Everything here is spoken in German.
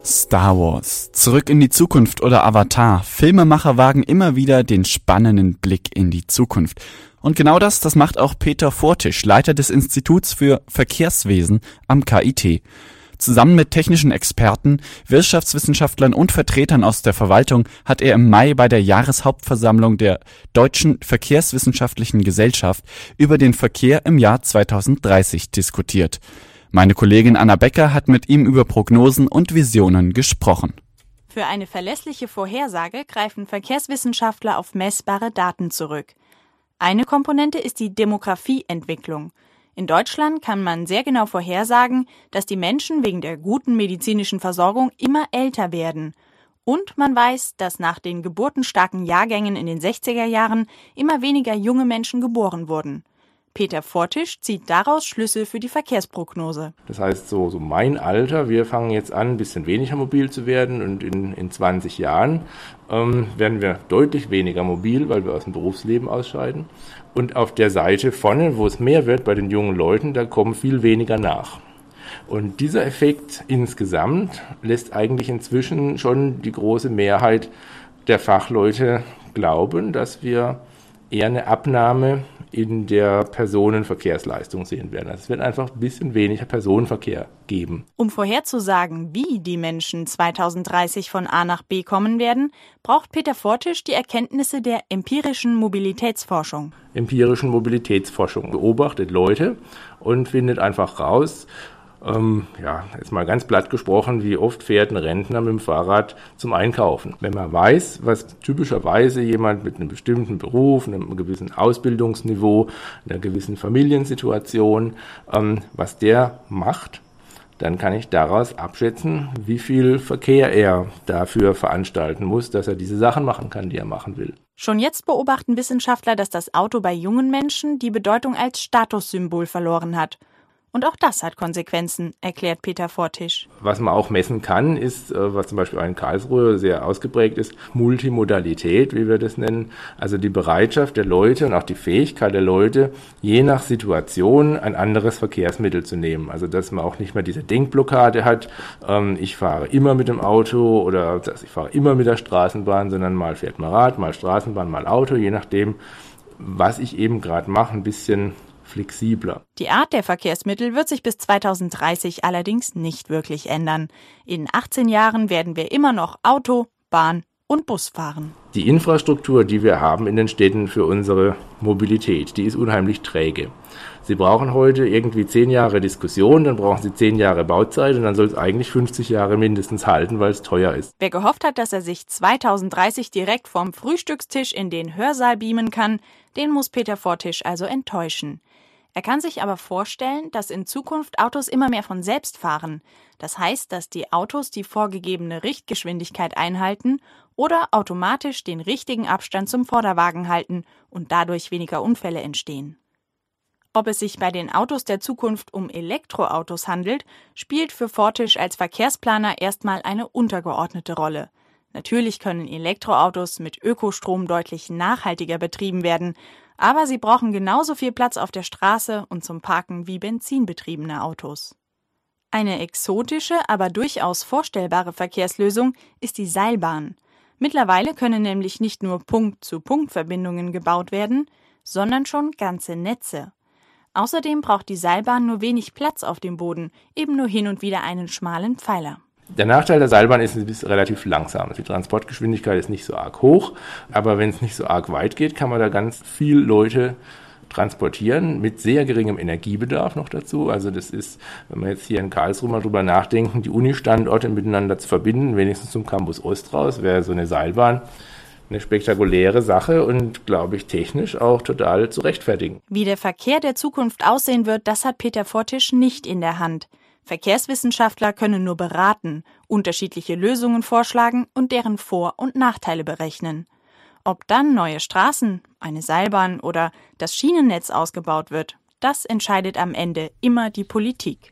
Star Wars, Zurück in die Zukunft oder Avatar. Filmemacher wagen immer wieder den spannenden Blick in die Zukunft. Und genau das macht auch Peter Fortisch, Leiter des Instituts für Verkehrswesen am KIT. Zusammen mit technischen Experten, Wirtschaftswissenschaftlern und Vertretern aus der Verwaltung hat er im Mai bei der Jahreshauptversammlung der Deutschen Verkehrswissenschaftlichen Gesellschaft über den Verkehr im Jahr 2030 diskutiert. Meine Kollegin Anna Becker hat mit ihm über Prognosen und Visionen gesprochen. Für eine verlässliche Vorhersage greifen Verkehrswissenschaftler auf messbare Daten zurück. Eine Komponente ist die Demografieentwicklung. In Deutschland kann man sehr genau vorhersagen, dass die Menschen wegen der guten medizinischen Versorgung immer älter werden. Und man weiß, dass nach den geburtenstarken Jahrgängen in den 60er Jahren immer weniger junge Menschen geboren wurden. Peter Fortisch zieht daraus Schlüsse für die Verkehrsprognose. Das heißt, so mein Alter, wir fangen jetzt an, ein bisschen weniger mobil zu werden und in 20 Jahren werden wir deutlich weniger mobil, weil wir aus dem Berufsleben ausscheiden. Und auf der Seite vorne, wo es mehr wird bei den jungen Leuten, da kommen viel weniger nach. Und dieser Effekt insgesamt lässt eigentlich inzwischen schon die große Mehrheit der Fachleute glauben, dass wir eher eine Abnahme in der Personenverkehrsleistung sehen werden. Also es wird einfach ein bisschen weniger Personenverkehr geben. Um vorherzusagen, wie die Menschen 2030 von A nach B kommen werden, braucht Peter Fortisch die Erkenntnisse der empirischen Mobilitätsforschung. Empirischen Mobilitätsforschung beobachtet Leute und findet einfach raus, jetzt mal ganz platt gesprochen, wie oft fährt ein Rentner mit dem Fahrrad zum Einkaufen. Wenn man weiß, was typischerweise jemand mit einem bestimmten Beruf, einem gewissen Ausbildungsniveau, einer gewissen Familiensituation, was der macht, dann kann ich daraus abschätzen, wie viel Verkehr er dafür veranstalten muss, dass er diese Sachen machen kann, die er machen will. Schon jetzt beobachten Wissenschaftler, dass das Auto bei jungen Menschen die Bedeutung als Statussymbol verloren hat. Und auch das hat Konsequenzen, erklärt Peter Fortisch. Was man auch messen kann, ist, was zum Beispiel in Karlsruhe sehr ausgeprägt ist, Multimodalität, wie wir das nennen. Also die Bereitschaft der Leute und auch die Fähigkeit der Leute, je nach Situation ein anderes Verkehrsmittel zu nehmen. Also dass man auch nicht mehr diese Denkblockade hat, ich fahre immer mit dem Auto oder ich fahre immer mit der Straßenbahn, sondern mal fährt man Rad, mal Straßenbahn, mal Auto, je nachdem, was ich eben gerade mache, ein bisschen flexibler. Die Art der Verkehrsmittel wird sich bis 2030 allerdings nicht wirklich ändern. In 18 Jahren werden wir immer noch Auto, Bahn und Bus fahren. Die Infrastruktur, die wir haben in den Städten für unsere Mobilität, die ist unheimlich träge. Sie brauchen heute irgendwie 10 Jahre Diskussion, dann brauchen Sie 10 Jahre Bauzeit und dann soll es eigentlich 50 Jahre mindestens halten, weil es teuer ist. Wer gehofft hat, dass er sich 2030 direkt vom Frühstückstisch in den Hörsaal beamen kann, den muss Peter Fortisch also enttäuschen. Er kann sich aber vorstellen, dass in Zukunft Autos immer mehr von selbst fahren. Das heißt, dass die Autos die vorgegebene Richtgeschwindigkeit einhalten oder automatisch den richtigen Abstand zum Vorderwagen halten und dadurch weniger Unfälle entstehen. Ob es sich bei den Autos der Zukunft um Elektroautos handelt, spielt für Fortisch als Verkehrsplaner erstmal eine untergeordnete Rolle. Natürlich können Elektroautos mit Ökostrom deutlich nachhaltiger betrieben werden, aber sie brauchen genauso viel Platz auf der Straße und zum Parken wie benzinbetriebene Autos. Eine exotische, aber durchaus vorstellbare Verkehrslösung ist die Seilbahn. Mittlerweile können nämlich nicht nur Punkt-zu-Punkt-Verbindungen gebaut werden, sondern schon ganze Netze. Außerdem braucht die Seilbahn nur wenig Platz auf dem Boden, eben nur hin und wieder einen schmalen Pfeiler. Der Nachteil der Seilbahn ist, es ist relativ langsam. Die Transportgeschwindigkeit ist nicht so arg hoch, aber wenn es nicht so arg weit geht, kann man da ganz viel Leute transportieren mit sehr geringem Energiebedarf noch dazu. Also das ist, wenn wir jetzt hier in Karlsruhe mal drüber nachdenken, die Uni-Standorte miteinander zu verbinden, wenigstens zum Campus Ost raus, wäre so eine Seilbahn eine spektakuläre Sache und, glaube ich, technisch auch total zu rechtfertigen. Wie der Verkehr der Zukunft aussehen wird, das hat Peter Fortisch nicht in der Hand. Verkehrswissenschaftler können nur beraten, unterschiedliche Lösungen vorschlagen und deren Vor- und Nachteile berechnen. Ob dann neue Straßen, eine Seilbahn oder das Schienennetz ausgebaut wird, das entscheidet am Ende immer die Politik.